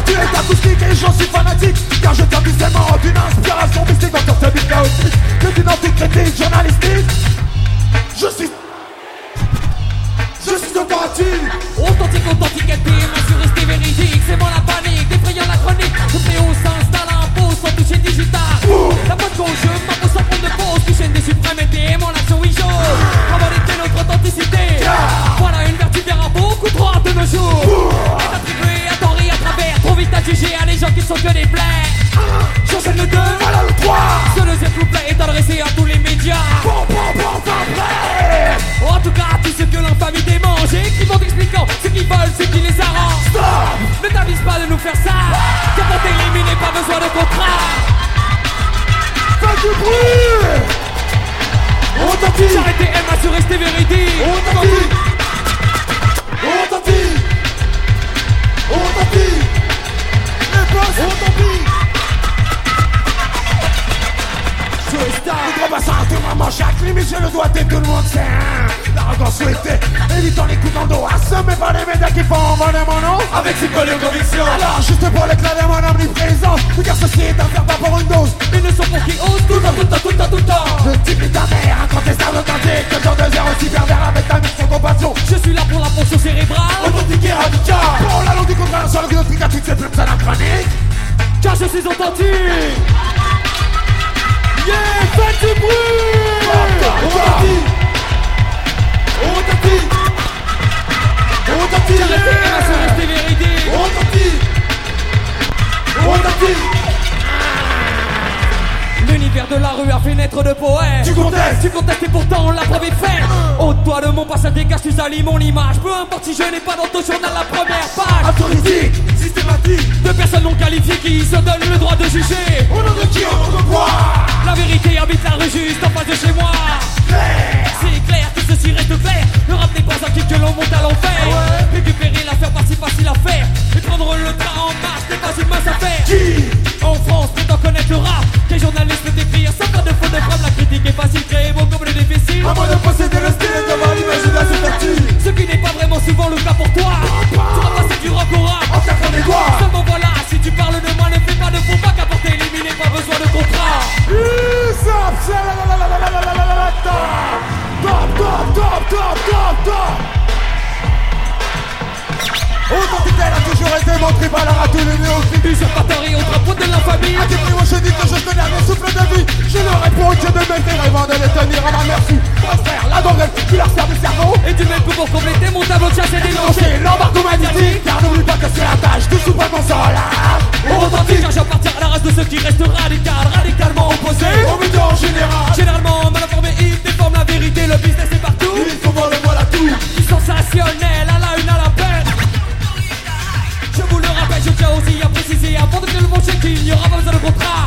Tu es acoustique et j'en suis fanatique, car je tiens visuellement d'une inspiration mystique dans ce beat chaotique. C'est une anti-critique journalistique. Je suis authentique. Authentique, LPM, resté véridique. C'est moi la panique, défrayant la chronique. Le fléau s'installe à un pause sans toucher digital. La bonne cause, je m'impose sans prendre de pause. Puis chaîne des suprêmes LPM en action, oui, j'ose. Favoriser notre authenticité. Voilà une vertu bien beaucoup trop rare de nos jours. Est attribuée à tort et à travers. Trop vite à juger à les gens qui sont que des plaies. J'enchaîne le 2, Voilà le 3. ce deuxième couplet est adressé à tous les médias. En tout cas, tous ceux que l'infamie démange et qui vont expliquant ce qu'ils veulent, ce qui les arrange. Stop. Ne t'avise pas de nous faire ça. Car pour t'éliminer, pas besoin de contrat. Fais du bruit. Authentique. J'arrête tes M sur rester véridique. Authentique. Authentique. Authentique. Les boss. Authentique. Le gros bassin, tout maman, chaque limite, je le dois et tout le monde sait. L'arrogance souhaitée, évitant les coups dans le dos. Assommé par les médias qui font voler mon nom. Avec ses collègues convictions. Alors, juste pour l'éclat de mon omniprésence. Car ceci est un faire pas pour une dose. Ils ne sont pour qui osent tout le temps. Je type ta mère, incontestable, authentique. Que genre de zéro aussi pervers avec ta mission compassion. Je suis là pour la fonction cérébrale. Authentique et radical. Pour la langue du contraire, sur le gnotique à toutes ces plumes anachroniques. Car je suis authentique. Yeah, faites du bruit. Authentique. Authentique. Authentique. J'arrête tes M sur rester véridique. Authentique. Authentique. L'univers de la rue a fait naître de poètes. Tu contestes et pourtant la preuve est faite. Ôte-toi de mon passage, dégage, tu salis mon image. Peu importe si je n'ai pas dans ton journal la première page. Autorité, systématique. De personnes non qualifiées qui se donnent le droit de juger. Au nom de qui, au nom de quoi? La vérité habite la rue juste en face de chez moi. C'est clair, tout ceci reste clair. Le rap n'est pas un kick que l'on monte à l'enfer. Récupérer l'affaire pas si facile à faire. Et prendre le train en marche n'est pas une mince affaire. Qui? En France, prétend connaître le rap. Quel journaliste peut écrire sans pas de faute de frappe. La critique est facile, créer beau comme le difficile. À moins de posséder le style et d'avoir l'imagination vertu. Ce qui n'est pas vraiment souvent le cas pour toi. Tu vas passer du rock au rap En tapant les doigts. seulement voilà, si tu parles de moi, ne fais pas de faux pas. Qu'à porter éliminé, pas besoin de contrat. Authentique, elle a toujours été mon tribal à tous les néophytes. Usurpateur et autres potes de l'infamie. À tes prix, moi je dis que je connais mes souffles de vie. Je leur réponds que de mes rêvant de les tenir à ma merci. Mon frère, la gangrène qui leur sert du cerveau. Et du même coup pour compléter mon tableau de chasse et dénoncer C'est l'embargo magnétique. Car n'oublie pas que c'est la tâche du sous-prêt solar. authentique, car j'appartiens à la race de ceux qui restent radicalement opposés. Au milieu en général. Généralement mal informés, ils déforment la vérité. Le business est partout. Il faut voir le voilà tout. Du sensationnel à la une à la peine. Je vous le rappelle, je tiens aussi à préciser avant de faire le bon check qu'il n'y aura pas besoin de contrat.